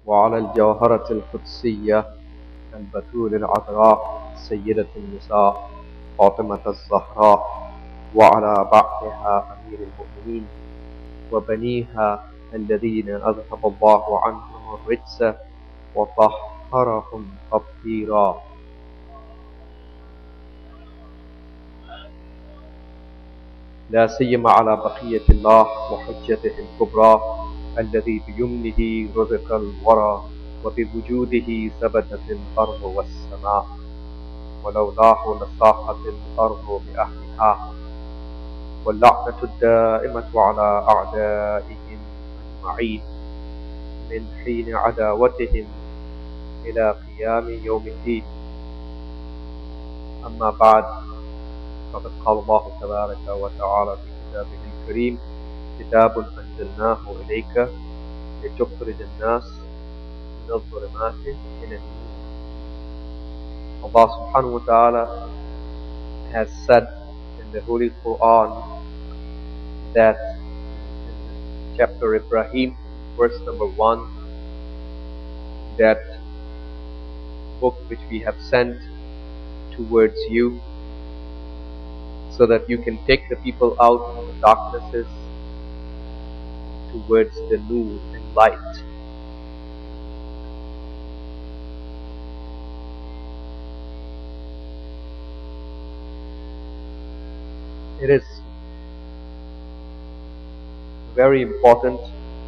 وعلى الجوهرة القدسية البتول العذراء سيدة النساء فاطمة الزهراء، وعلى بعثها أمير المؤمنين وبنيها الذين أذهب الله عنهم الرجس وطهرهم تطهيرا. لا سيما على بقية الله وحجته الكبرى الذي بيمنه رزق الورى وبوجوده ثبتت الأرض والسماء، ولولاه لصاحت الأرض بأهلها. واللعنة الدائمة على أعدائهم أجمعين من حين عداوتهم إلى قيام يوم الدين. أما بعد، فقد قال الله تبارك وتعالى في كتابه الكريم: كتاب أنزلناه إليك لتخرج الناس من الظلمات إلى النور. Allah subhanahu wa ta'ala has said in the Holy Quran that in chapter Ibrahim, verse number 1, that book which we have sent towards you so that you can take the people out of the darknesses towards the nur and light. It is very important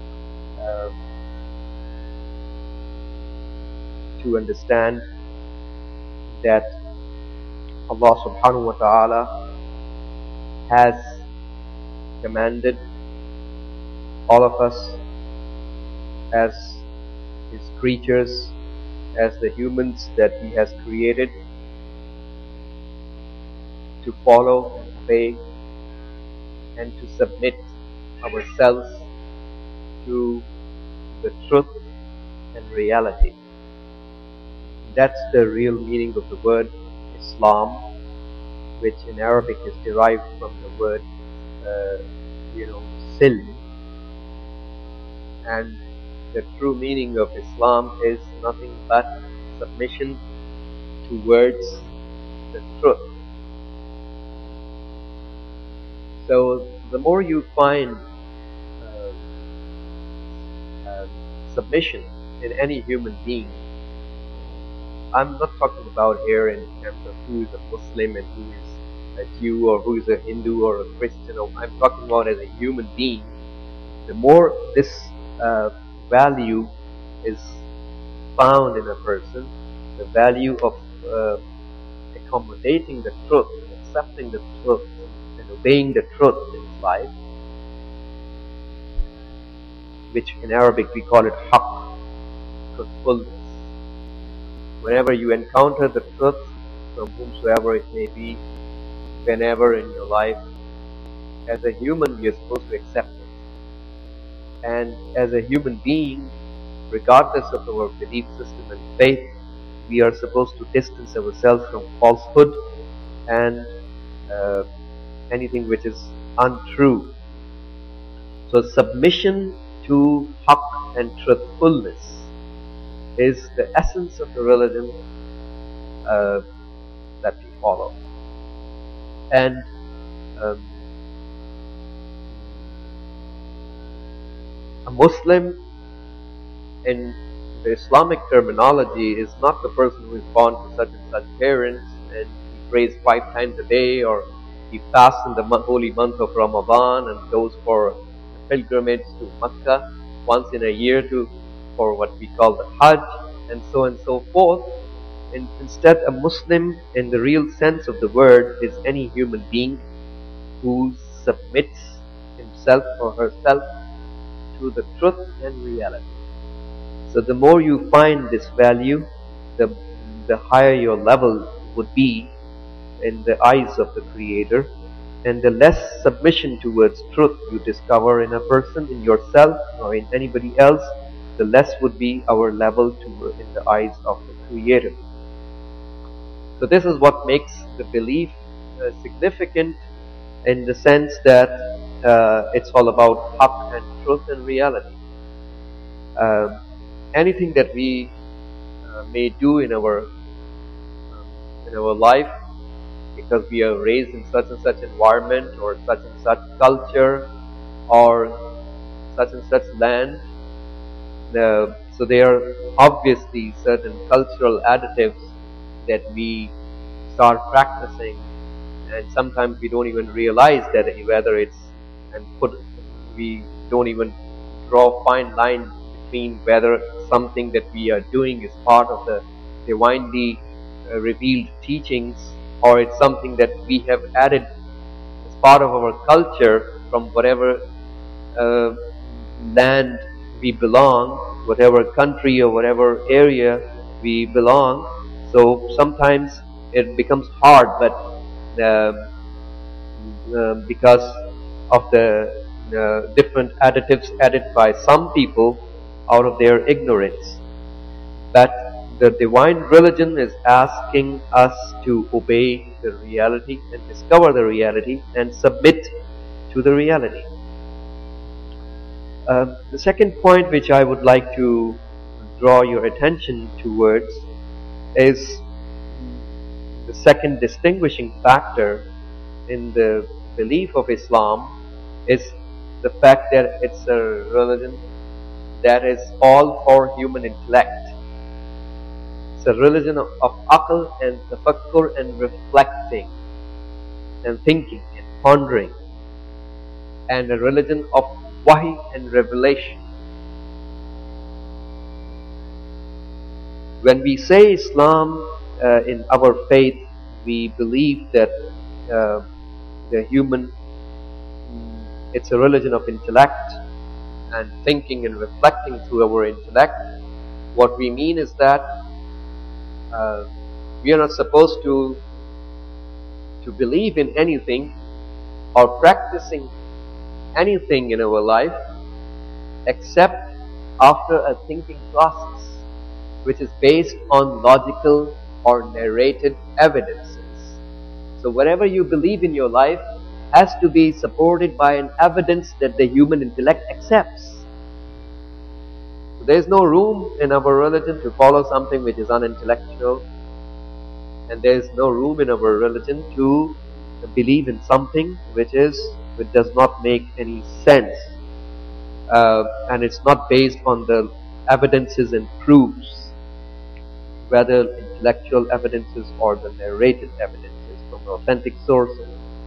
to understand that Allah subhanahu wa ta'ala has commanded all of us as His creatures, as the humans that He has created, to follow and obey and to submit ourselves to the truth and reality. That's the real meaning of the word Islam, which in Arabic is derived from the word silm. And the true meaning of Islam is nothing but submission towards the truth. So the more you find submission in any human being, I'm not talking about here in terms of who is a Muslim and who is a Jew or who is a Hindu or a Christian. I'm talking about as a human being. The more this value is found in a person, the value of accommodating the truth, accepting the truth, and obeying the truth in his life, which in Arabic we call it haqq, truthfulness. Whenever you encounter the truth, from whomsoever it may be, whenever in your life, as a human you're supposed to accept it. And as a human being, regardless of our belief system and faith, we are supposed to distance ourselves from falsehood and anything which is untrue. So submission to haqq and truthfulness is the essence of the religion that we follow. And a Muslim in the Islamic terminology is not the person who is born to such and such parents and he prays 5 times a day, or he fasts in the holy month of Ramadan and goes for a pilgrimage to Mecca once in a year for what we call the Hajj, and so on and so forth. Instead, a Muslim in the real sense of the word is any human being who submits himself or herself to the truth and reality. So the more you find this value, the higher your level would be in the eyes of the Creator, and the less submission towards truth you discover in a person, in yourself, or in anybody else, the less would be our level in the eyes of the Creator. So this is what makes the belief significant, in the sense that it's all about haqq and truth and reality. anything that we may do in our life, because we are raised in such and such environment or such and such culture or such and such land. So there are obviously certain cultural additives that we start practicing, and sometimes we don't even realize that whether it's we don't even draw a fine line between whether something that we are doing is part of the divinely revealed teachings, or it's something that we have added as part of our culture from whatever uh, land we belong, whatever country or whatever area we belong. So sometimes it becomes hard, but because of the different additives added by some people out of their ignorance. But the divine religion is asking us to obey the reality and discover the reality and submit to the reality. The second point which I would like to draw your attention towards is the second distinguishing factor in the belief of Islam is the fact that it's a religion that is all for human intellect. It's a religion of aql and tafakkur and reflecting and thinking and pondering, and a religion of wahi and revelation. When we say Islam in our faith, we believe that the human, it's a religion of intellect and thinking and reflecting through our intellect. What we mean is that we are not supposed to believe in anything or practicing anything in our life except after a thinking process which is based on logical or narrated evidences. So whatever you believe in your life has to be supported by an evidence that the human intellect accepts. So there is no room in our religion to follow something which is unintellectual, and there is no room in our religion to believe in something which does not make any sense, and it's not based on the evidences and proofs, whether intellectual evidences or the narrated evidences from authentic sources.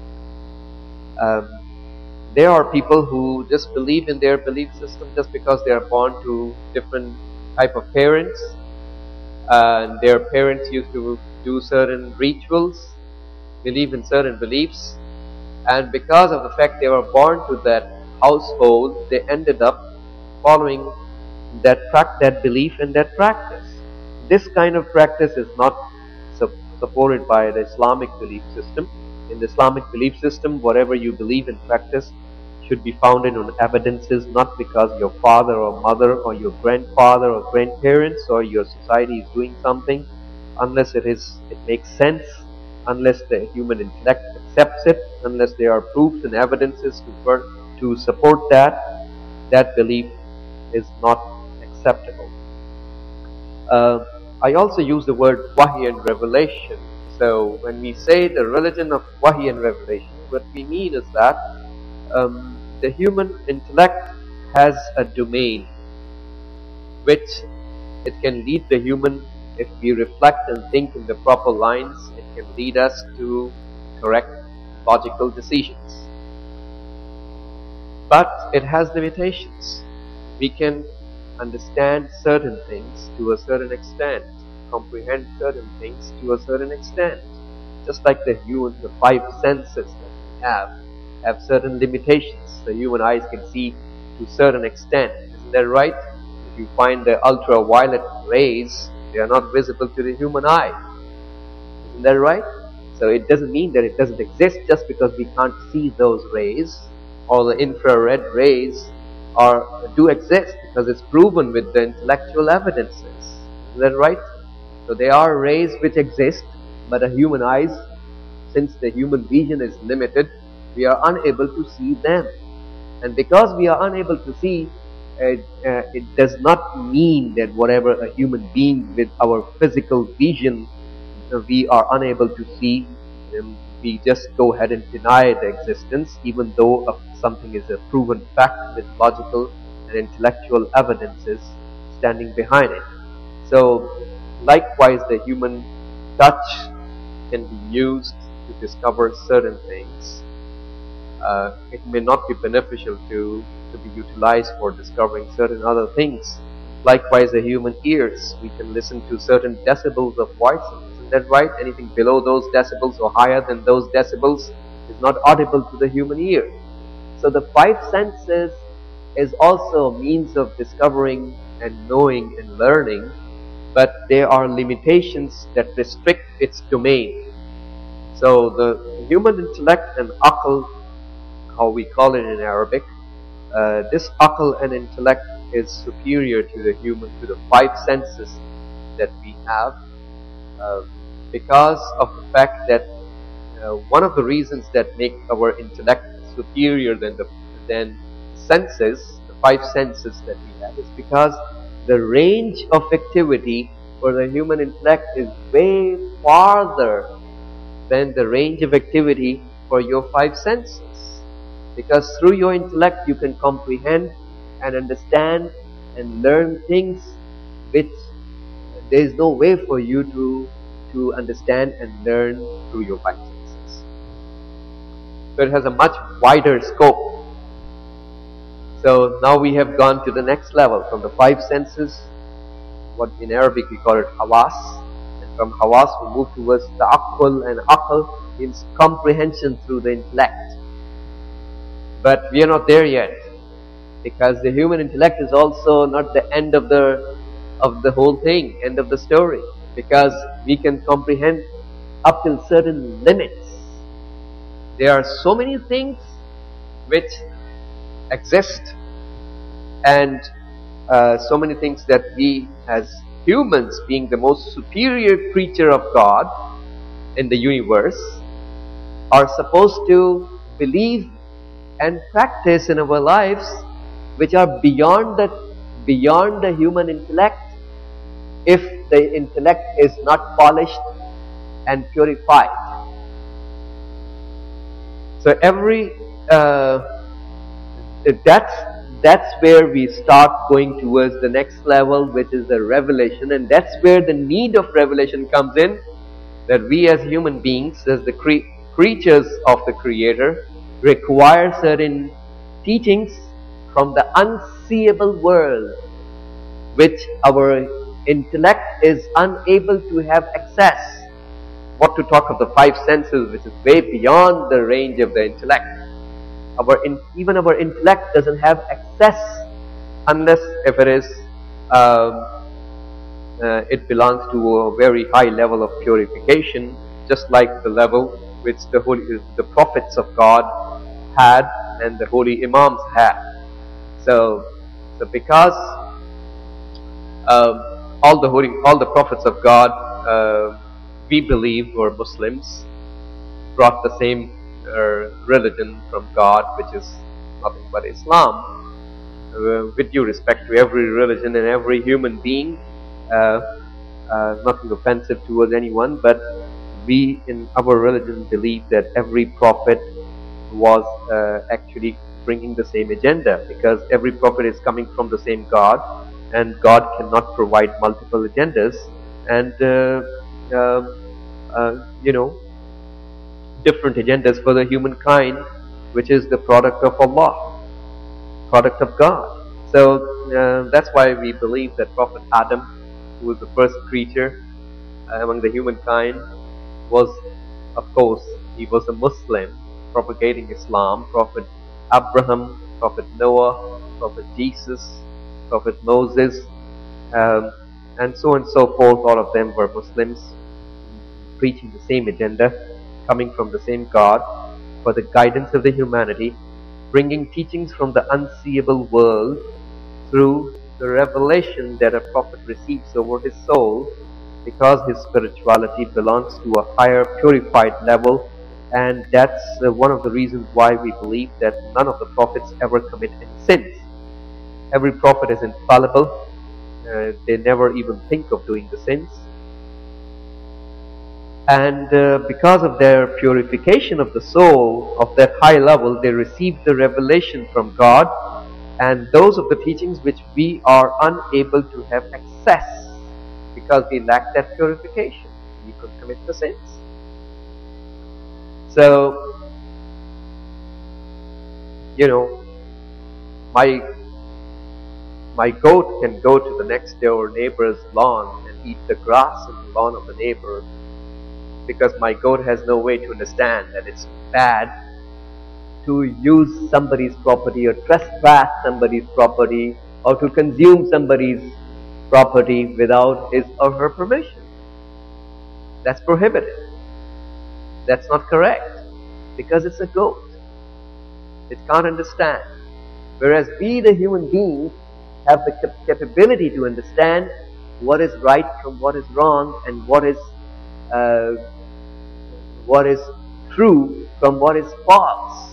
There are people who just believe in their belief system just because they are born to different type of parents, and their parents used to do certain rituals, believe in certain beliefs, and because of the fact they were born to that household, they ended up following that belief and that practice. This kind of practice is not supported by the Islamic belief system. In the Islamic belief system, whatever you believe and practice should be founded on evidences, not because your father or mother or your grandfather or grandparents or your society is doing something, unless it makes sense, unless the human intellect accepts it, unless there are proofs and evidences to support that belief is not acceptable. I also use the word wahi and revelation. So when we say the religion of wahi and revelation, what we mean is that the human intellect has a domain which it can lead the human. If we reflect and think in the proper lines, it can lead us to correct logical decisions. But it has limitations. We can understand certain things to a certain extent, comprehend certain things to a certain extent. Just like the five senses that we have certain limitations. The human eyes can see to a certain extent. Isn't that right? If you find the ultraviolet rays, they are not visible to the human eye. Isn't that right? So it doesn't mean that it doesn't exist just because we can't see those rays, or the infrared rays do exist because it's proven with the intellectual evidences. Isn't that right? So there are rays which exist, but the human eyes, since the human vision is limited, we are unable to see them. And because we are unable to see it does not mean that whatever a human being with our physical vision we are unable to see, we just go ahead and deny the existence, even though something is a proven fact with logical and intellectual evidences standing behind it. So, likewise, the human touch can be used to discover certain things. It may not be beneficial to be utilized for discovering certain other things. Likewise, the human ears, we can listen to certain decibels of voices. Isn't that right? Anything below those decibels or higher than those decibels is not audible to the human ear. So the five senses is also a means of discovering and knowing and learning, but there are limitations that restrict its domain. So the human intellect and aql, how we call it in Arabic, this aql and intellect is superior to the five senses that we have, because of the fact that one of the reasons that make our intellect superior than senses, the five senses that we have, is because the range of activity for the human intellect is way farther than the range of activity for your five senses. Because through your intellect you can comprehend and understand and learn things which there is no way for you to understand and learn through your five senses. So it has a much wider scope. So now we have gone to the next level from the five senses, what in Arabic we call it hawas, and from hawas we move towards the aql, and aql means comprehension through the intellect. But we are not there yet, because the human intellect is also not the end of the whole thing, end of the story, because we can comprehend up till certain limits. There are so many things which exist, and so many things that we as humans, being the most superior creature of God in the universe, are supposed to believe and practice in our lives, which are beyond the human intellect, if the intellect is not polished and purified. So that's where we start going towards the next level, which is the revelation, and that's where the need of revelation comes in, that we as human beings, as the creatures of the Creator, require certain teachings from the unseeable world, which our intellect is unable to have access. What to talk of the five senses, which is way beyond the range of the intellect. Even our intellect doesn't have access unless if it belongs to a very high level of purification, just like the level which the prophets of God had and the holy imams had. So because all the prophets of God, we believe, were Muslims, brought the same religion from God, which is nothing but Islam. With due respect to every religion and every human being, nothing offensive towards anyone, but we in our religion believe that every prophet was actually bringing the same agenda, because every prophet is coming from the same God, and God cannot provide multiple agendas and different agendas for the humankind, which is the product of Allah, product of God. So that's why we believe that Prophet Adam, who was the first creature among the humankind, was, of course, he was a Muslim propagating Islam. Prophet Abraham, Prophet Noah, Prophet Jesus, Prophet Moses, and so on and so forth, all of them were Muslims, preaching the same agenda, coming from the same God for the guidance of the humanity, bringing teachings from the unseeable world through the revelation that a prophet receives over his soul, because his spirituality belongs to a higher purified level. And that's one of the reasons why we believe that none of the prophets ever commit any sins. Every prophet is infallible. They never even think of doing the sins. And because of their purification of the soul of that high level, they receive the revelation from God, and those of the teachings which we are unable to have access because we lack that purification. We could commit the sins. So, my goat can go to the next door neighbor's lawn and eat the grass in the lawn of the neighbor, because my goat has no way to understand that it's bad to use somebody's property or trespass somebody's property or to consume somebody's property without his or her permission. That's prohibited. That's not correct, because it's a goat. It can't understand. Whereas we, the human beings, have the capability to understand what is right from what is wrong, and what is true from what is false.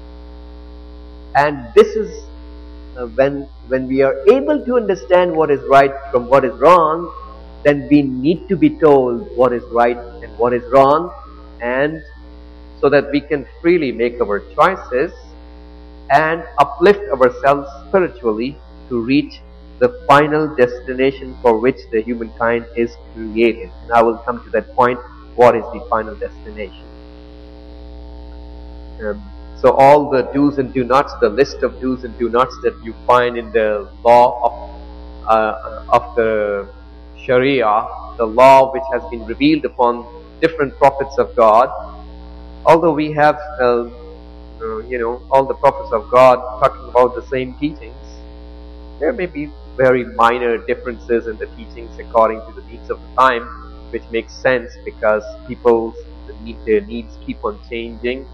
And this is when we are able to understand what is right from what is wrong, then we need to be told what is right and what is wrong, and so that we can freely make our choices and uplift ourselves spiritually to reach the final destination for which the humankind is created. And I will come to that point. What is the final destination? So all the do's and do nots, the list of do's and do nots that you find in the law of the Sharia, the law which has been revealed upon different prophets of God, although we have all the prophets of God talking about the same teachings, there may be very minor differences in the teachings according to the needs of the time, which makes sense because their needs keep on changing.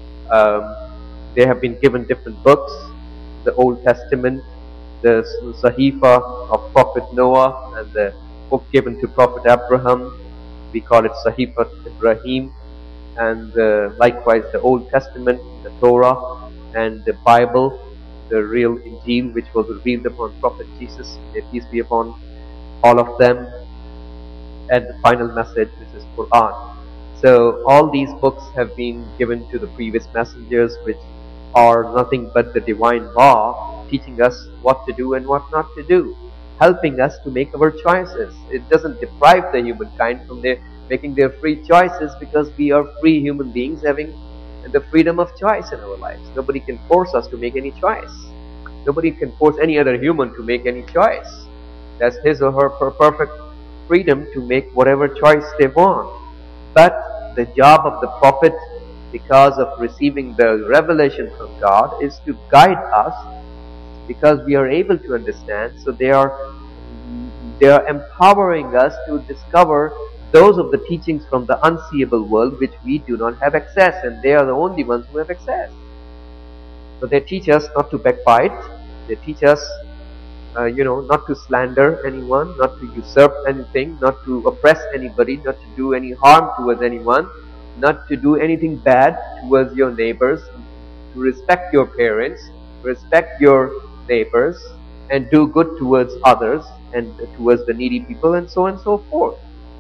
They have been given different books, the Old Testament, the Sahifa of Prophet Noah, and the book given to Prophet Abraham. We call it Sahifa Ibrahim. And likewise the Old Testament, the Torah, and the Bible, the real Injil, which was revealed upon Prophet Jesus, may peace be upon all of them, and the final message, which is Quran. So all these books have been given to the previous messengers, which are nothing but the divine law, teaching us what to do and what not to do, helping us to make our choices. It doesn't deprive the humankind from making their free choices, because we are free human beings having the freedom of choice in our lives. Nobody can force us to make any choice. Nobody can force any other human to make any choice. That's his or her perfect freedom to make whatever choice they want. But the job of the prophet, because of receiving the revelation from God, is to guide us, because we are able to understand. So they are empowering us to discover those of the teachings from the unseeable world which we do not have access, and they are the only ones who have access. So they teach us not to backbite. They teach us not to slander anyone, not to usurp anything, not to oppress anybody, not to do any harm towards anyone, not to do anything bad towards your neighbors, to respect your parents, respect your neighbors, and do good towards others and towards the needy people, and so on and so forth.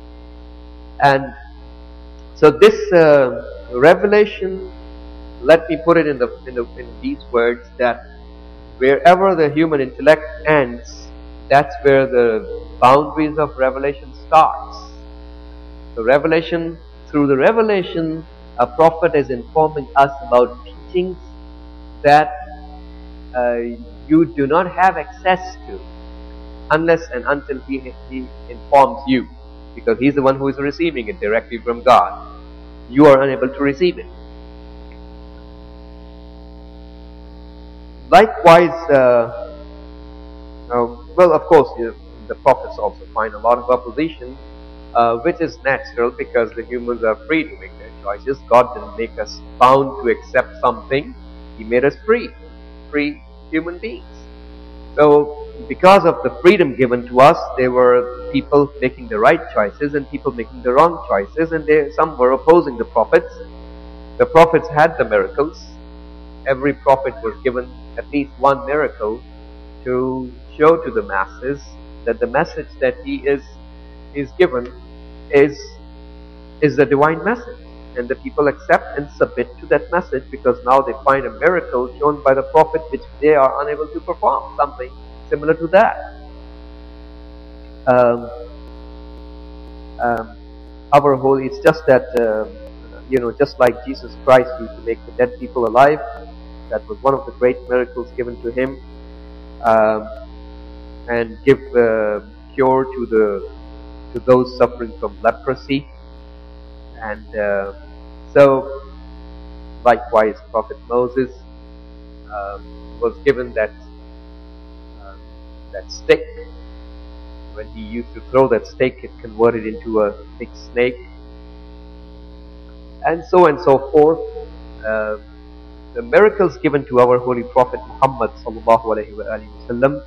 And so this revelation, let me put it in these words, that wherever the human intellect ends, that's where the boundaries of revelation starts. Through the revelation, a prophet is informing us about teachings that you do not have access to unless and until he informs you, because he's the one who is receiving it directly from God. You are unable to receive it. Likewise, well, of course, the prophets also find a lot of opposition, which is natural, because the humans are free to make their choices. God didn't make us bound to accept something. He made us free human beings. So because of the freedom given to us, there were people making the right choices and people making the wrong choices, and some were opposing the prophets. The prophets had the miracles. Every prophet was given at least one miracle to show to the masses that the message that he is given is the divine message, and the people accept and submit to that message because now they find a miracle shown by the prophet which they are unable to perform, something similar to that. Our whole, it's just that just like Jesus Christ used to make the dead people alive, that was one of the great miracles given to him, and give cure to those suffering from leprosy. And so likewise Prophet Moses was given that stick. When he used to throw that stick, it converted into a big snake, and so forth. The miracles given to our Holy Prophet Muhammad sallallahu alaihi wasallam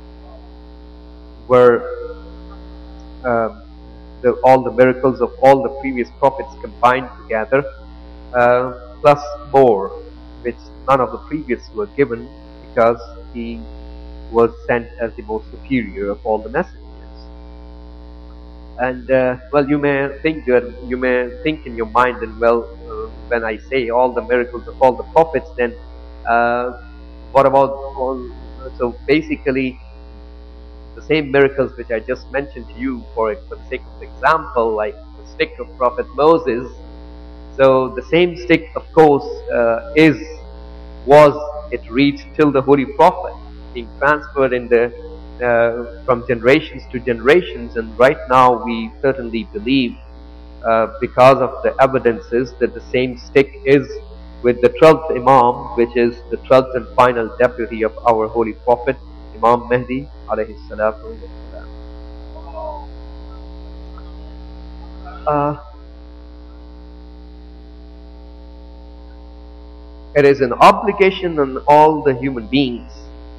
were all the miracles of all the previous prophets combined together, plus more, which none of the previous were given, because he was sent as the most superior of all the messengers. And well, you may think in your mind, and well, when I say all the miracles of all the prophets, then what about all? So basically, the same miracles which I just mentioned to you, for the sake of example, like the stick of Prophet Moses. So the same stick, of course, it reached till the Holy Prophet, being transferred in from generations to generations, and right now we certainly believe, because of the evidences, that the same stick is with the 12th Imam, which is the 12th and final deputy of our Holy Prophet, Imam Mahdi alayhi salatu wasalam. It is an obligation on all the human beings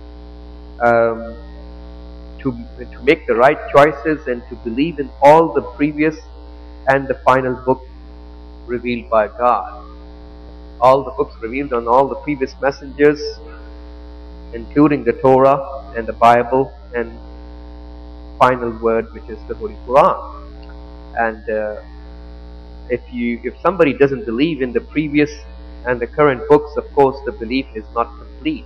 to make the right choices and to believe in all the previous and the final book revealed by God. All the books revealed on all the previous messengers, including the Torah and the Bible and final word, which is the Holy Quran. And if somebody doesn't believe in the previous and the current books, of course the belief is not complete.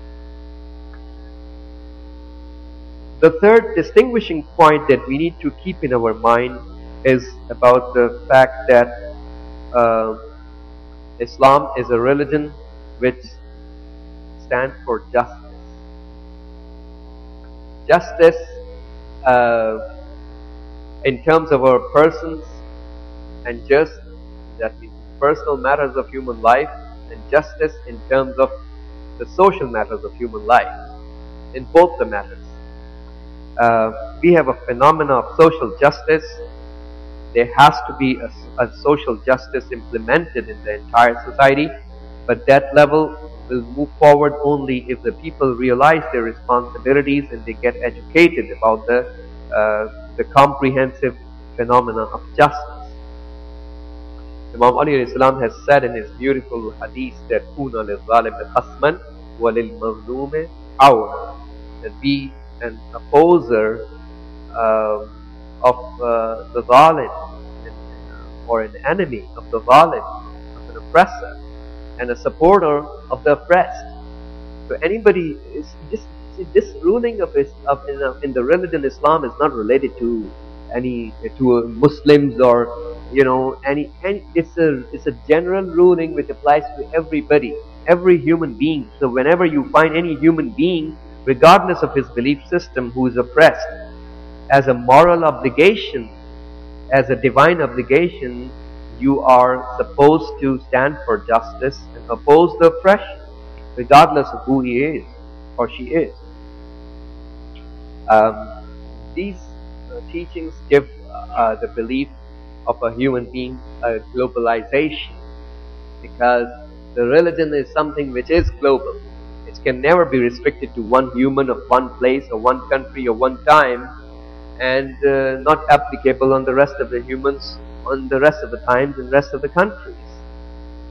The third distinguishing point that we need to keep in our mind is about the fact that Islam is a religion which stands for justice. Justice in terms of our persons, and that means personal matters of human life, and justice in terms of the social matters of human life. In both the matters, we have a phenomena of social justice. There has to be a social justice implemented in the entire society, but that level will move forward only if the people realize their responsibilities and they get educated about the comprehensive phenomena of justice. Imam Ali alayhi salam has said in his beautiful hadith that Kuna lil-zalim khasman wa lil-mazlum awna, that be an opposer of the zalim, or an enemy of the zalim, of an oppressor, and a supporter of the oppressed. So anybody is this ruling in the religion Islam is not related to Muslims or it's a general ruling which applies to everybody, every human being. So whenever you find any human being, regardless of his belief system, who is oppressed, as a moral obligation, as a divine obligation, you are supposed to stand for justice and oppose the oppression, regardless of who he is or she is. These teachings give the belief of a human being a globalization, because the religion is something which is global. It can never be restricted to one human of one place or one country or one time, and not applicable on the rest of the humans, on the rest of the times and rest of the countries.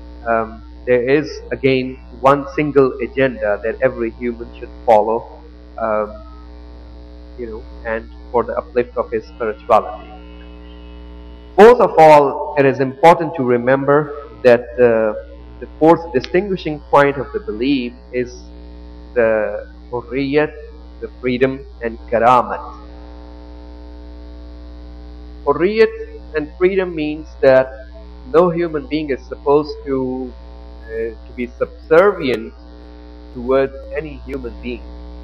There is again one single agenda that every human should follow, um, and for the uplift of his spirituality. Both of all, it is important to remember that the fourth distinguishing point of the belief is the hurriyat, the freedom, and karamat. Hurriyat and freedom means that no human being is supposed to be subservient towards any human being.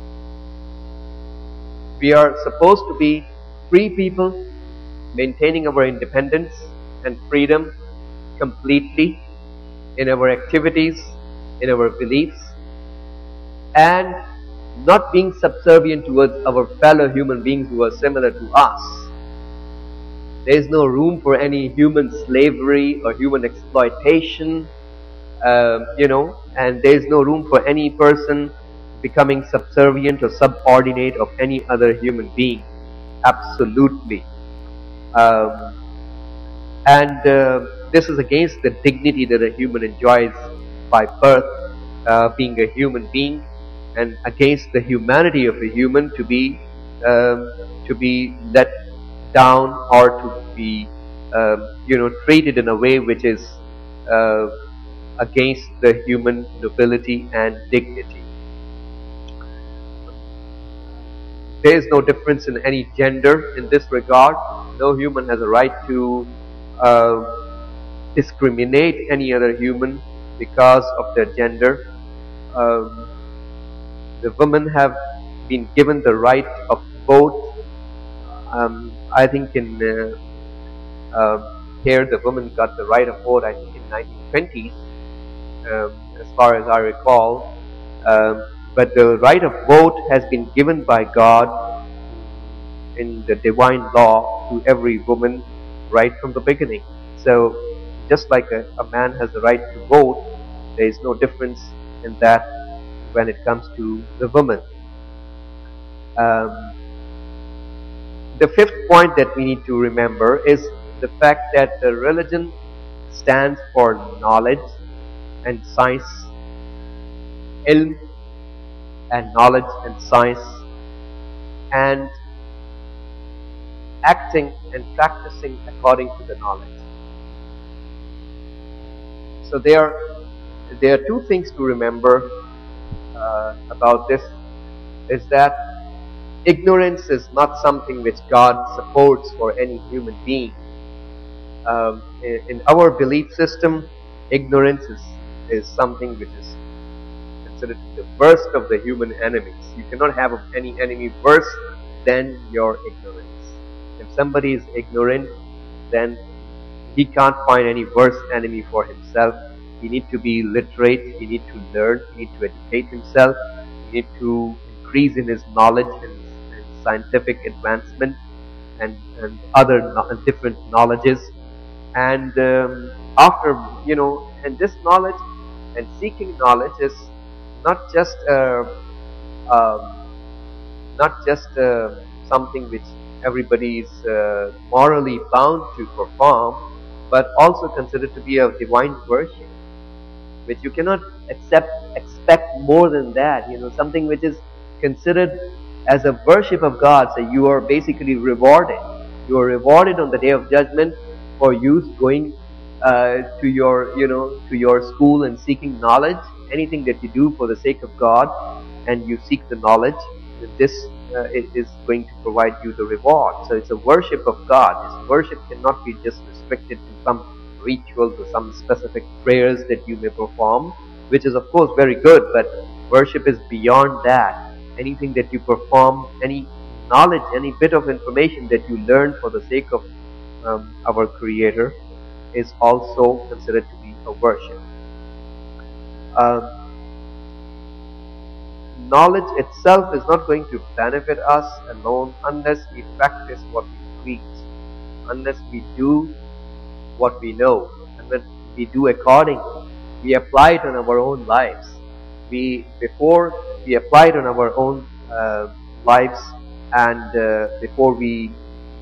We are supposed to be free people, maintaining our independence and freedom completely in our activities, in our beliefs, and not being subservient towards our fellow human beings who are similar to us. There is no room for any human slavery or human exploitation, and there is no room for any person becoming subservient or subordinate of any other human being. Absolutely. And this is against the dignity that a human enjoys by birth, being a human being, and against the humanity of a human to be let down or to be treated in a way which is against the human nobility and dignity. There is no difference in any gender in this regard. No human has a right to discriminate any other human because of their gender. The women have been given the right of vote. I think in here the women got the right of vote, I think in 1920s, as far as I recall. But the right of vote has been given by God in the divine law to every woman right from the beginning. So just like a man has the right to vote, there is no difference in that when it comes to the woman. The fifth point that we need to remember is the fact that the religion stands for knowledge and science, ilm and knowledge and science, and acting and practicing according to the knowledge. So there are two things to remember about this, is that ignorance is not something which God supports for any human being. In our belief system, ignorance is something which is considered the worst of the human enemies. You cannot have any enemy worse than your ignorance. If somebody is ignorant, then he can't find any worse enemy for himself. He needs to be literate, he needs to learn, he needs to educate himself, he needs to increase in his knowledge and scientific advancement and other different knowledges. And after, and this knowledge and seeking knowledge is not just something which everybody is morally bound to perform, but also considered to be a divine worship, which you cannot expect more than that. Something which is considered as a worship of God. So you are basically rewarded. You are rewarded on the day of judgment for you going to your school and seeking knowledge. Anything that you do for the sake of God and you seek the knowledge, this is going to provide you the reward. So it's a worship of God. This worship cannot be just restricted to some rituals or some specific prayers that you may perform, which is of course very good, but worship is beyond that. Anything that you perform, any knowledge, any bit of information that you learn for the sake of our Creator is also considered to be a worship. Knowledge itself is not going to benefit us alone unless we practice what we preach, unless we do what we know, and when we do accordingly, we apply it on our own lives. Before we apply it on our own lives, and before we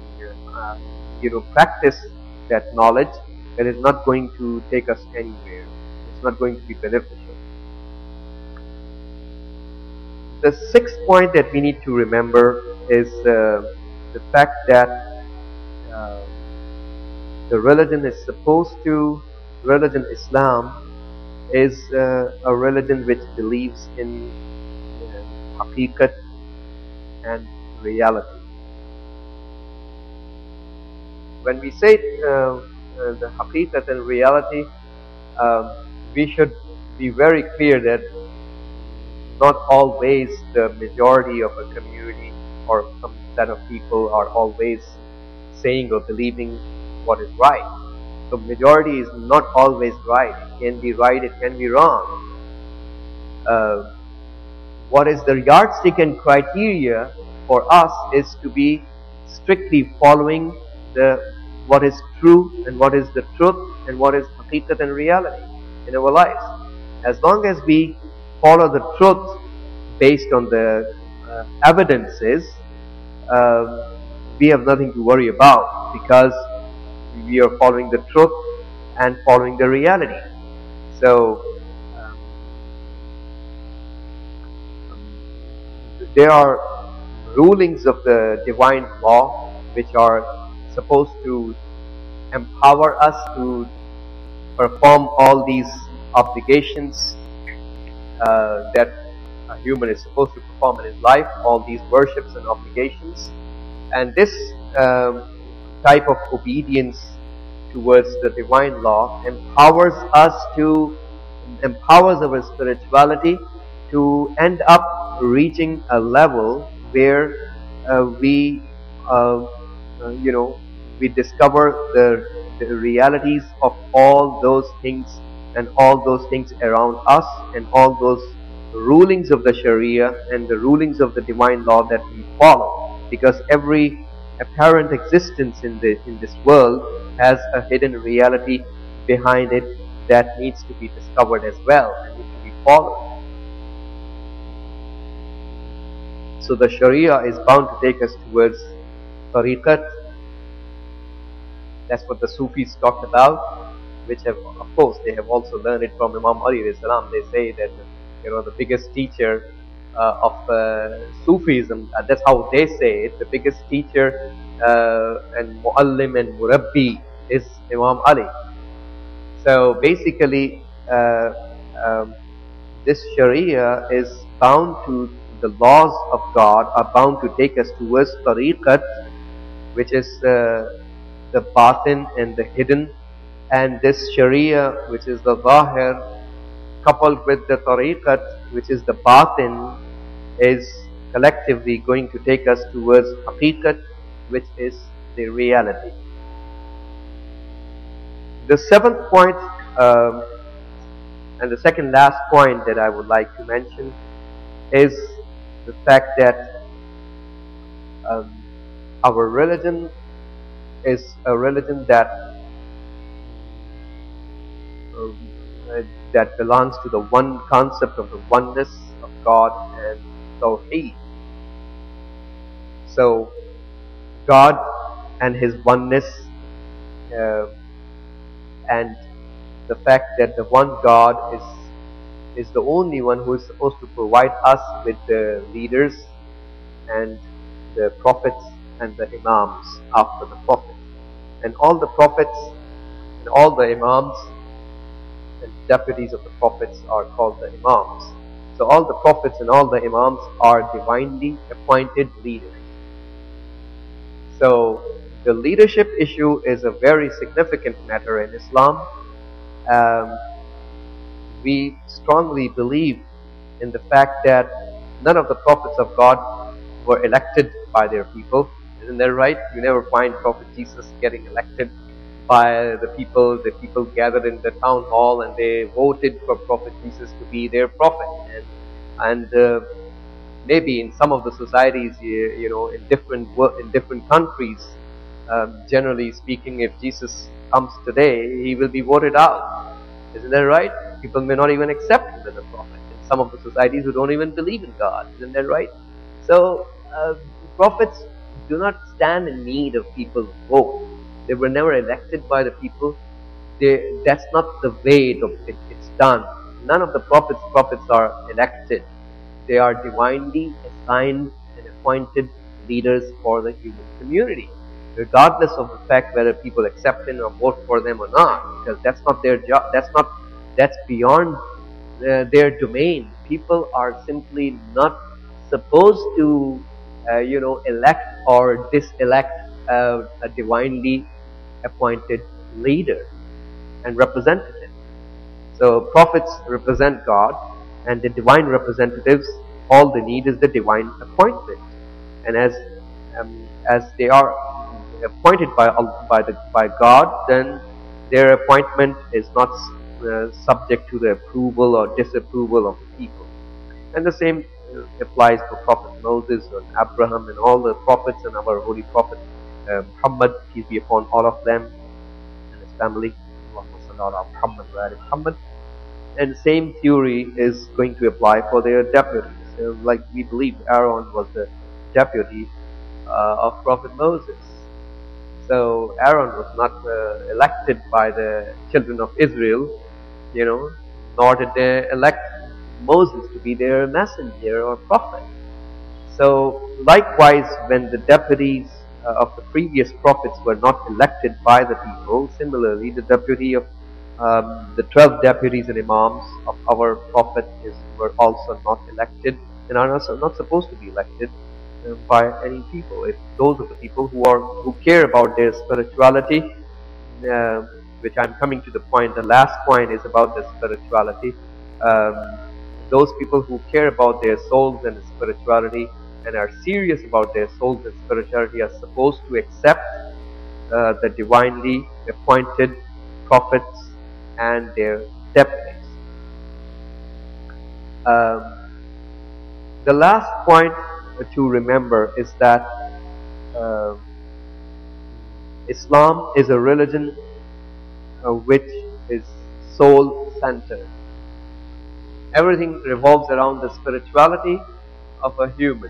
practice that knowledge, it is not going to take us anywhere. It's not going to be beneficial. The sixth point that we need to remember is the fact that uh, the religion Islam is a religion which believes in haqiqat and reality. When we say the haqiqat and reality, we should be very clear that not always the majority of a community or some set of people are always saying or believing what is right. So majority is not always right. It can be right, it can be wrong. What is the yardstick and criteria for us is to be strictly following what is true and what is the truth and what is haqiqat and reality in our lives. As long as we follow the truth based on the evidences, we have nothing to worry about because we are following the truth and following the reality. So there are rulings of the divine law which are supposed to empower us to perform all these obligations that a human is supposed to perform in his life, all these worships and obligations. And this type of obedience towards the divine law empowers our spirituality to end up reaching a level where we discover the realities of all those things and all those things around us and all those rulings of the Sharia and the rulings of the divine law that we follow, because every apparent existence in this world has a hidden reality behind it that needs to be discovered as well and needs to be followed. So the Sharia is bound to take us towards tariqat. That's what the Sufis talked about, which have, of course, they have also learned it from Imam Ali alayhi salam. They say that, the biggest teacher of Sufism, that's how they say it, the biggest teacher and muallim and murabbi is Imam Ali. So basically, this Sharia is bound to, the laws of God are bound to take us towards tariqat, which is the batin and the hidden, and this Sharia, which is the zahir, coupled with the tariqat, which is the batin, is collectively going to take us towards haqiqat, which is the reality. The seventh point, and the second last point that I would like to mention, is the fact that our religion is a religion that belongs to the one concept of the oneness of God and Tawheed. So God and His oneness and the fact that the one God is the only one who is supposed to provide us with the leaders and the prophets and the imams after the prophet. And all the prophets and all the imams and deputies of the prophets are called the imams. So all the prophets and all the imams are divinely appointed leaders. So the leadership issue is a very significant matter in Islam. We strongly believe in the fact that none of the prophets of God were elected by their people. Isn't that right? You never find Prophet Jesus getting elected by the people. The people gathered in the town hall and they voted for Prophet Jesus to be their prophet. And maybe in some of the societies, in different countries, generally speaking, if Jesus comes today, he will be voted out. Isn't that right? People may not even accept him as a prophet. In some of the societies who don't even believe in God. Isn't that right? So prophets do not stand in need of people's vote. They were never elected by the people. That's not the way it's done. None of the prophets are elected. They are divinely assigned and appointed leaders for the human community, regardless of the fact whether people accept them or vote for them or not, because that's not their job. That's beyond their domain. People are simply not supposed to, elect or diselect a divinely appointed leader and representative. So prophets represent God, and the divine representatives, all they need is the divine appointment. And as they are appointed by God, then their appointment is not subject to the approval or disapproval of the people. And the same applies to Prophet Moses and Abraham and all the prophets, and our holy prophet Muhammad, peace be upon all of them and his family. And the same theory is going to apply for their deputies. Like we believe Aaron was the deputy of Prophet Moses. So Aaron was not elected by the children of Israel, nor did they elect Moses to be their messenger or prophet. So likewise, when the deputies of the previous prophets were not elected by the people, similarly the deputy of the 12 deputies and imams of our prophet were also not elected and are not supposed to be elected by any people. If those are the people who care about their spirituality, which I'm coming to the point. The last point is about the spirituality. Those people who care about their souls and spirituality and are serious about their souls and spirituality are supposed to accept the divinely appointed prophets and their deputies. The last point to remember is that Islam is a religion which is soul-centered. Everything revolves around the spirituality of a human.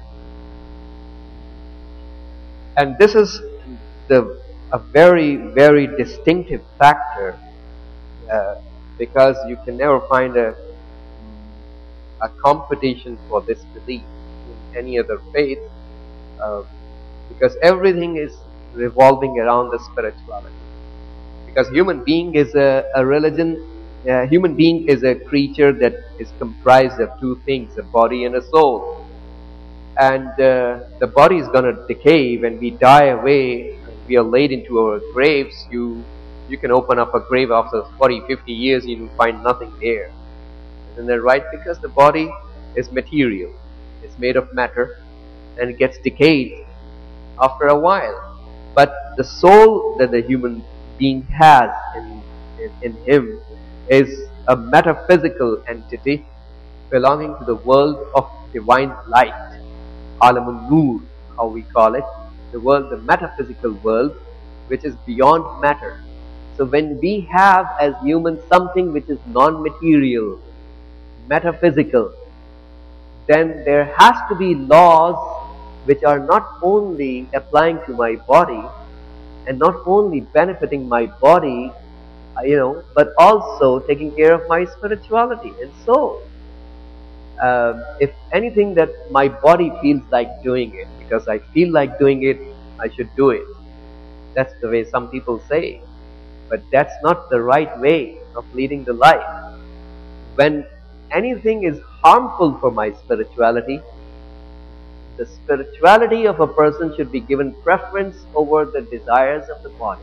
And this is a very, very distinctive factor because you can never find a competition for this belief in any other faith, because everything is revolving around the spirituality. Because human being is a religion. Human being is a creature that is comprised of two things, a body and a soul. And the body is going to decay when we die away. We are laid into our graves. You can open up a grave after 40, 50 years, you will find nothing there. Isn't that right? Because the body is material. It's made of matter and it gets decayed after a while. But the soul that the human being has in him is a metaphysical entity belonging to the world of divine light, Alamun Nur, how we call it, the metaphysical world, which is beyond matter. So when we have as humans something which is non-material, metaphysical, then there has to be laws which are not only applying to my body and not only benefiting my body, but also taking care of my spirituality and soul. If anything that my body feels like doing it, because I feel like doing it, I should do it. That's the way some people say. But that's not the right way of leading the life. When anything is harmful for my spirituality, the spirituality of a person should be given preference over the desires of the body.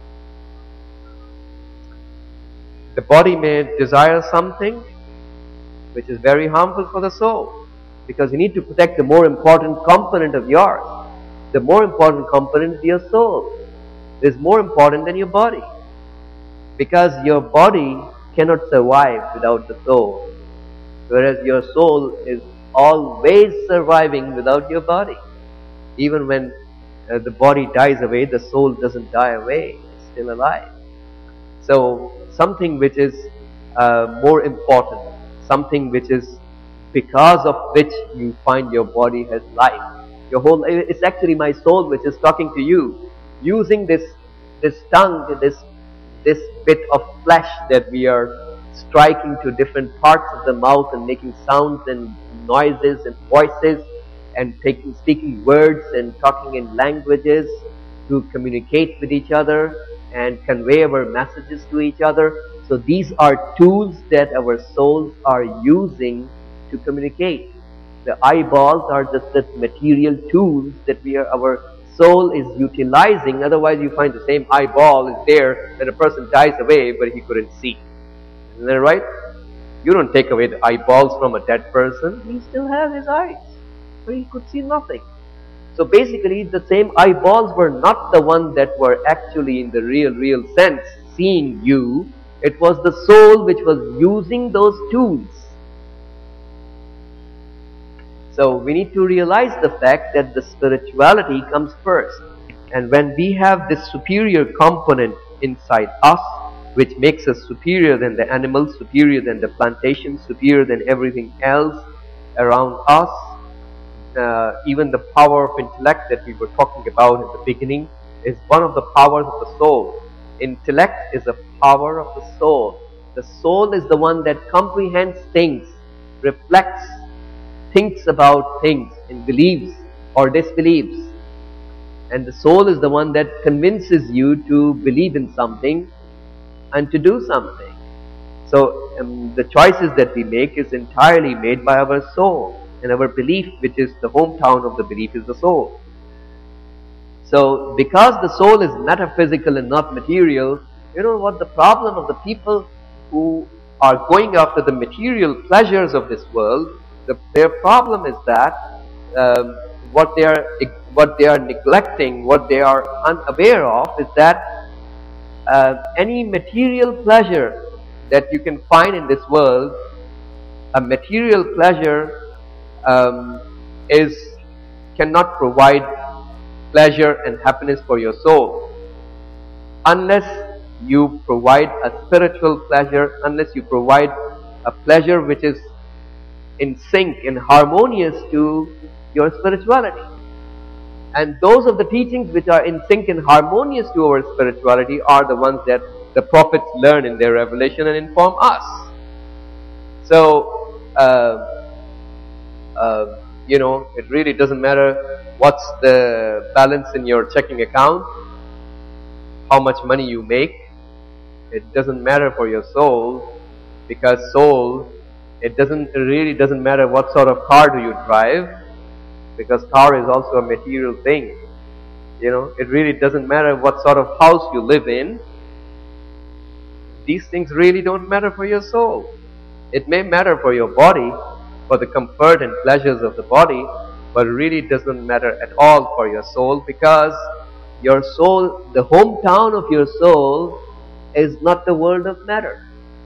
The body may desire something which is very harmful for the soul, because you need to protect the more important component of yours. The more important component is your soul. It is more important than your body, because your body cannot survive without the soul, whereas your soul is always surviving without your body. Even when the body dies away, the soul doesn't die away, it's still alive. So something which is more important, something which is because of which you find your body has life. It's actually my soul which is talking to you, using this tongue, this bit of flesh that we are striking to different parts of the mouth and making sounds and making noises and voices and speaking words and talking in languages to communicate with each other and convey our messages to each other. So these are tools that our souls are using to communicate. The eyeballs are just the material tools that our soul is utilizing. Otherwise, you find the same eyeball is there when a person dies away, but he couldn't see. Isn't that right? You don't take away the eyeballs from a dead person. He still has his eyes, but he could see nothing. So basically, the same eyeballs were not the ones that were actually in the real sense seeing you. It was the soul which was using those tools. So we need to realize the fact that the spirituality comes first. And when we have this superior component inside us, which makes us superior than the animals, superior than the plantation, superior than everything else around us, even the power of intellect that we were talking about in the beginning is one of the powers of the soul. Intellect is a power of the soul. The soul is the one that comprehends things, reflects, thinks about things, and believes or disbelieves. And the soul is the one that convinces you to believe in something and to do something. So the choices that we make is entirely made by our soul. And our belief, which is the hometown of the belief, is the soul. So because the soul is metaphysical and not material, you know what the problem of the people who are going after the material pleasures of this world, their problem is that what they are neglecting, what they are unaware of, is that any material pleasure that you can find in this world, a material pleasure cannot provide pleasure and happiness for your soul unless you provide a spiritual pleasure, unless you provide a pleasure which is in sync and harmonious to your spirituality. And those of the teachings which are in sync and harmonious to our spirituality are the ones that the prophets learn in their revelation and inform us. So you know, it really doesn't matter what's the balance in your checking account, how much money you make. It doesn't matter for your soul, because soul, it really doesn't matter what sort of car do you drive, because car is also a material thing. You know, it really doesn't matter what sort of house you live in. These things really don't matter for your soul. It may matter for your body, for the comfort and pleasures of the body, but it really doesn't matter at all for your soul, because your soul, the hometown of your soul, is not the world of matter.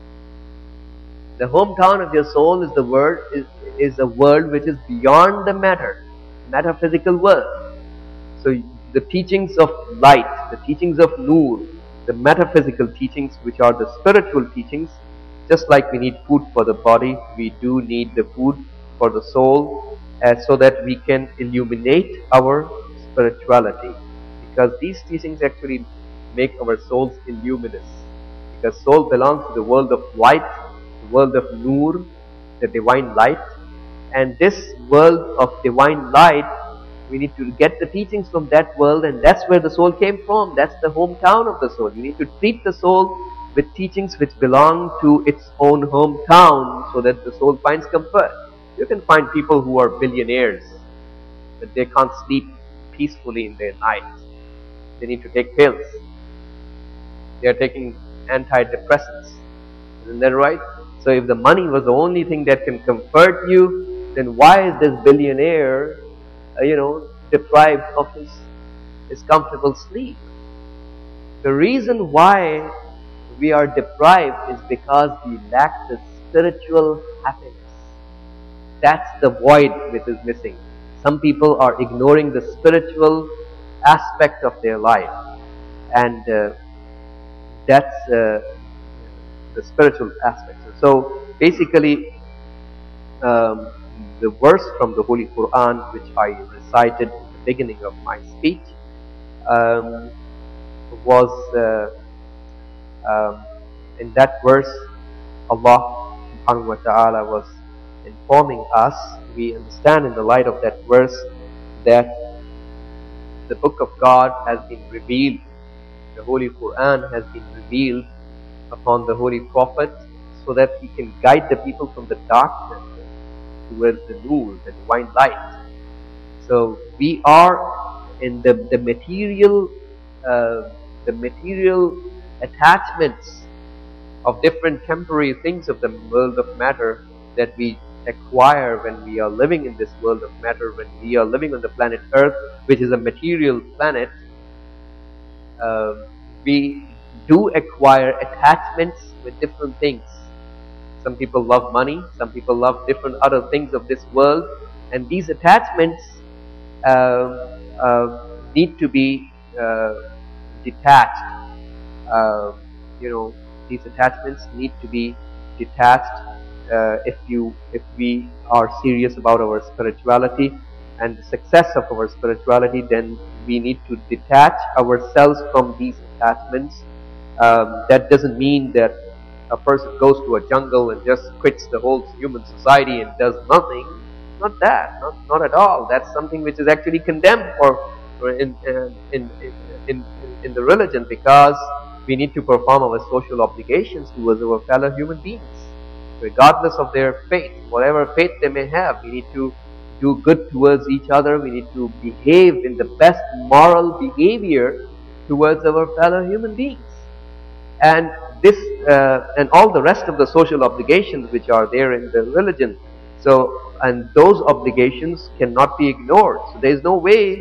The hometown of your soul is is a world which is beyond the matter, metaphysical world. So the teachings of light, the teachings of Noor, the metaphysical teachings, which are the spiritual teachings, just like we need food for the body, we do need the food for the soul, so that we can illuminate our spirituality. Because these teachings actually make our souls illuminous. Because soul belongs to the world of light, the world of Noor, the divine light. And this world of divine light, we need to get the teachings from that world, and that's where the soul came from. That's the hometown of the soul. You need to treat the soul with teachings which belong to its own hometown, so that the soul finds comfort. You can find people who are billionaires, but they can't sleep peacefully in their night. They need to take pills. They are taking antidepressants. Isn't that right? So if the money was the only thing that can comfort you, then why is this billionaire, deprived of his comfortable sleep? The reason why we are deprived is because we lack the spiritual happiness. That's the void which is missing. Some people are ignoring the spiritual aspect of their life, and that's the spiritual aspect. So basically, the verse from the Holy Quran which I recited in the beginning of my speech was in that verse, Allah subhanahu wa ta'ala was informing us, we understand in the light of that verse that the book of God has been revealed, the Holy Quran has been revealed upon the Holy Prophet so that he can guide the people from the darkness towards the Noor, the divine light. So we are in the material attachments of different temporary things of the world of matter that we acquire when we are living in this world of matter, when we are living on the planet Earth, which is a material planet. We do acquire attachments with different things. Some people love money, some people love different other things of this world, and these attachments need to be detached. These attachments need to be detached if we are serious about our spirituality and the success of our spirituality. Then we need to detach ourselves from these attachments. That doesn't mean that a person goes to a jungle and just quits the whole human society and does nothing. Not that, not at all. That's something which is actually condemned in the religion, because we need to perform our social obligations towards our fellow human beings, regardless of their faith, whatever faith they may have. We need to do good towards each other. We need to behave in the best moral behavior towards our fellow human beings. And this and all the rest of the social obligations which are there in the religion. So, and those obligations cannot be ignored. So there is no way,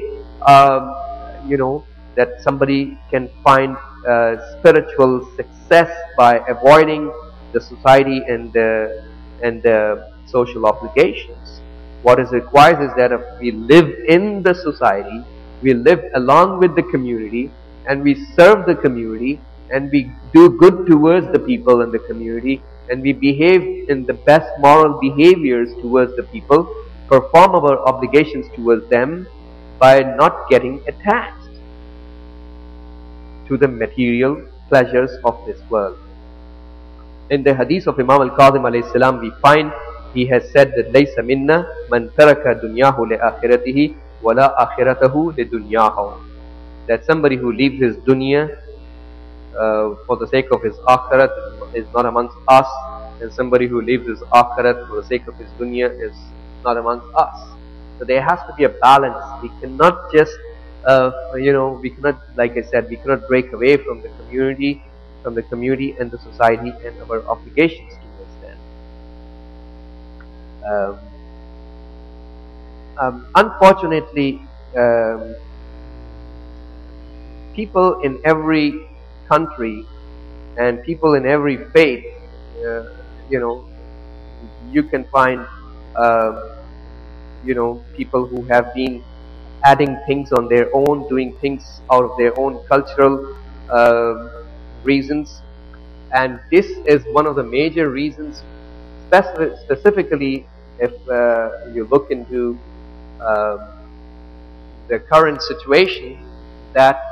that somebody can find spiritual success by avoiding the society and the social obligations. What is required is that if we live in the society, we live along with the community, and we serve the community, and we do good towards the people in the community, and we behave in the best moral behaviors towards the people, perform our obligations towards them by not getting attached to the material pleasures of this world. In the hadith of Imam al-Kadhim alayhi salam, we find he has said that لَيْسَ مِنَّا مَنْ تَرَكَ دُنْيَاهُ لِآخِرَتِهِ وَلَا آخِرَتَهُ لِدُنْيَاهُ. That somebody who leaves his dunya for the sake of his akhirat is not amongst us, and somebody who leaves his akhirat for the sake of his dunya is not amongst us. So there has to be a balance. We cannot just, we cannot, like I said, we cannot break away from the community and the society and our obligations towards them. Unfortunately, people in every country and people in every faith, you can find, people who have been adding things on their own, doing things out of their own cultural reasons, and this is one of the major reasons, specifically if you look into the current situation, that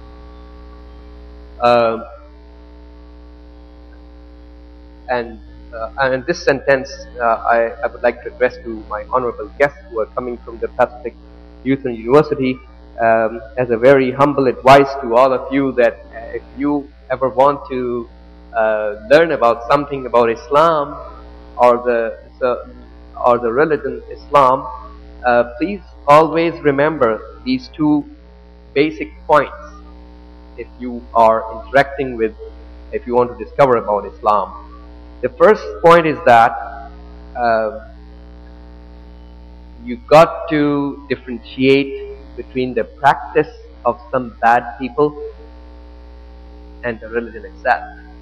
and this sentence I would like to address to my honorable guests who are coming from the Pacific Lutheran University as a very humble advice to all of you, that if you ever want to learn about something about Islam or the religion Islam, please always remember these two basic points if you are interacting with, if you want to discover about Islam. The first point is that you got to differentiate between the practice of some bad people and the religion itself.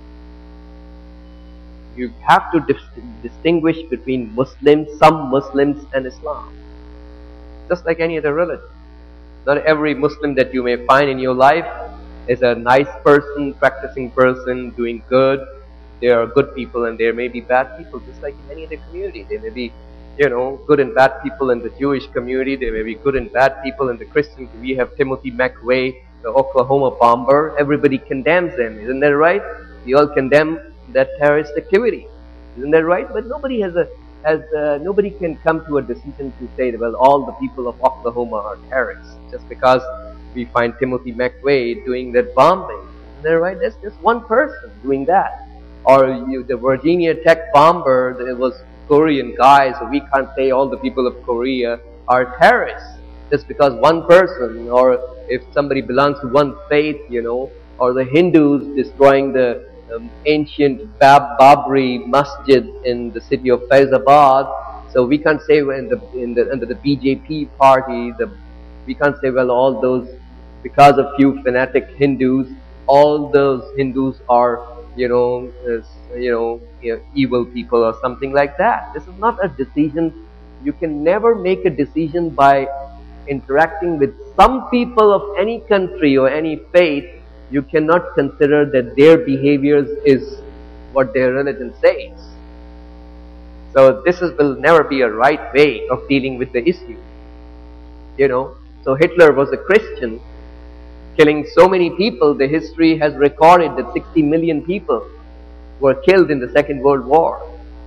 You have to distinguish between some Muslims and Islam, just like any other religion. Not every Muslim that you may find in your life is a nice person, practicing person, doing good. There are good people and there may be bad people, just like in any other community. There may be, good and bad people in the Jewish community. There may be good and bad people in the Christian community. We have Timothy McVeigh, the Oklahoma bomber. Everybody condemns him. Isn't that right? We all condemn that terrorist activity. Isn't that right? But nobody has as nobody can come to a decision to say that, well, all the people of Oklahoma are terrorists just because we find Timothy McVeigh doing that bombing. They're right. That's just one person doing that. Or the Virginia Tech bomber, it was Korean guy, so we can't say all the people of Korea are terrorists just because one person, or if somebody belongs to one faith, or the Hindus destroying the ancient Babri Masjid in the city of Faizabad. So we can't say under the BJP party, we can't say, well, all those, because of few fanatic Hindus, all those Hindus are evil people or something like that. This is not a decision. You can never make a decision by interacting with some people of any country or any faith. You cannot consider that their behaviors is what their religion says. So this will never be a right way of dealing with the issue. So Hitler was a Christian, killing so many people. The history has recorded that 60 million people were killed in the Second World War.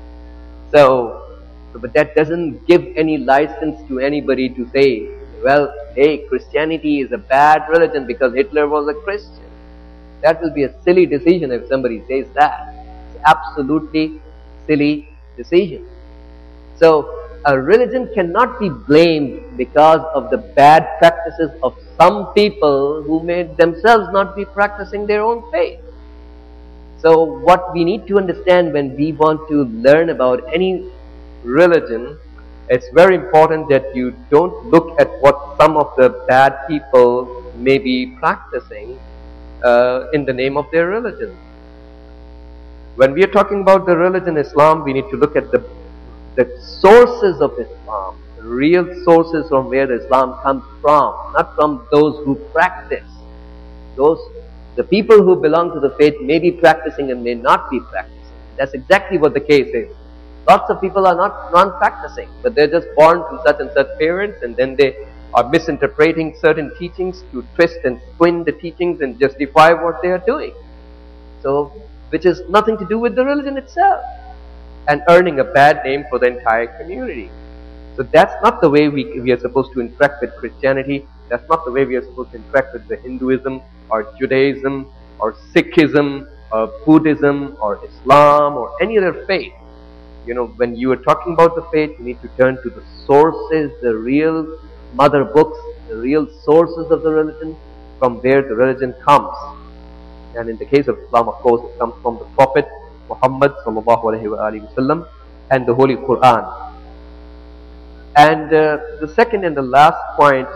But that doesn't give any license to anybody to say, well, hey, Christianity is a bad religion because Hitler was a Christian. That will be a silly decision if somebody says that. It's absolutely silly decision. So a religion cannot be blamed because of the bad practices of some people who may themselves not be practicing their own faith. So what we need to understand when we want to learn about any religion, it's very important that you don't look at what some of the bad people may be practicing in the name of their religion. When we are talking about the religion Islam, we need to look at the sources of Islam, the real sources from where Islam comes from, not from those who practice. The people who belong to the faith may be practicing and may not be practicing. That's exactly what the case is. Lots of people are not non-practicing, but they're just born to such and such parents, and then they are misinterpreting certain teachings to twist and spin the teachings and justify what they are doing. So, which is nothing to do with the religion itself, and earning a bad name for the entire community. So that's not the way we are supposed to interact with Christianity. That's not the way we are supposed to interact with the Hinduism or Judaism or Sikhism or Buddhism or Islam or any other faith. When you are talking about the faith, you need to turn to the sources, the real mother books, the real sources of the religion, from where the religion comes. And in the case of Islam, of course, it comes from the Prophet Muhammad sallallahu alaihi wasallam and the Holy Quran. And the second and the last point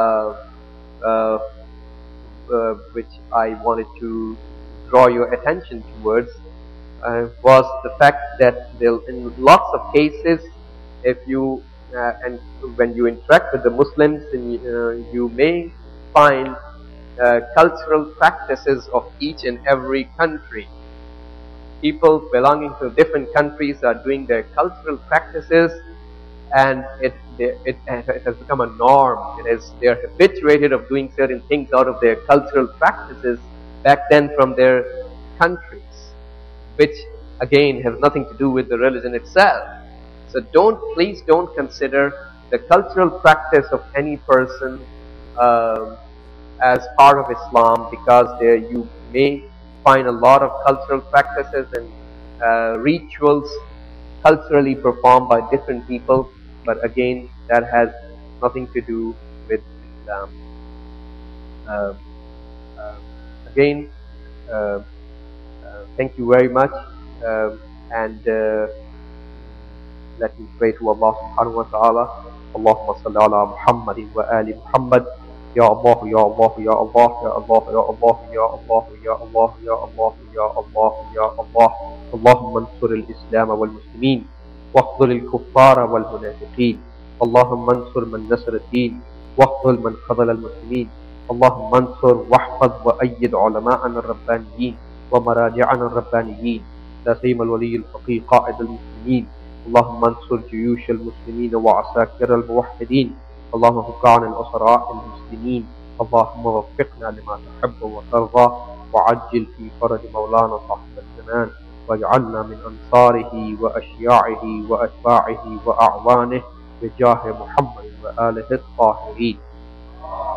which I wanted to draw your attention towards was the fact that in lots of cases, if you and when you interact with the Muslims, you may find cultural practices of each and every country. People belonging to different countries are doing their cultural practices, and it has become a norm. They are habituated of doing certain things out of their cultural practices back then from their countries, which again has nothing to do with the religion itself. So please don't consider the cultural practice of any person as part of Islam, because there you may find a lot of cultural practices and rituals culturally performed by different people, but again that has nothing to do with Islam. Thank you very much, and let me pray to Allah subhanahu wa ta'ala. Allahumma salli ala Muhammadin wa ali Muhammad. Ya Allah, Ya Allah, Ya Allah, Ya Allah, Ya Allah, Ya Allah, Ya Allah, Ya Allah, Ya Allah, Ya Allah. Allahumma ansur al-Islam wal-Muslimin واخذل الكفار والمنافقين. اللهم انصر من نصر الدين واخذل من خذل المسلمين. اللهم انصر واحفظ وأيد علماءنا الربانيين ومراجعنا الربانيين، لا سيما الولي الفقيه قائد المسلمين. اللهم انصر جيوش المسلمين وعساكر الموحدين. اللهم فك عن الأسراء المسلمين. اللهم وفقنا لما تحب وترضى، وعجل في فرج مولانا صاحب الزمان. واجعلنا من أنصاره وأشياعه وأتباعه وأعوانه بجاه محمد وآله الطاهرين.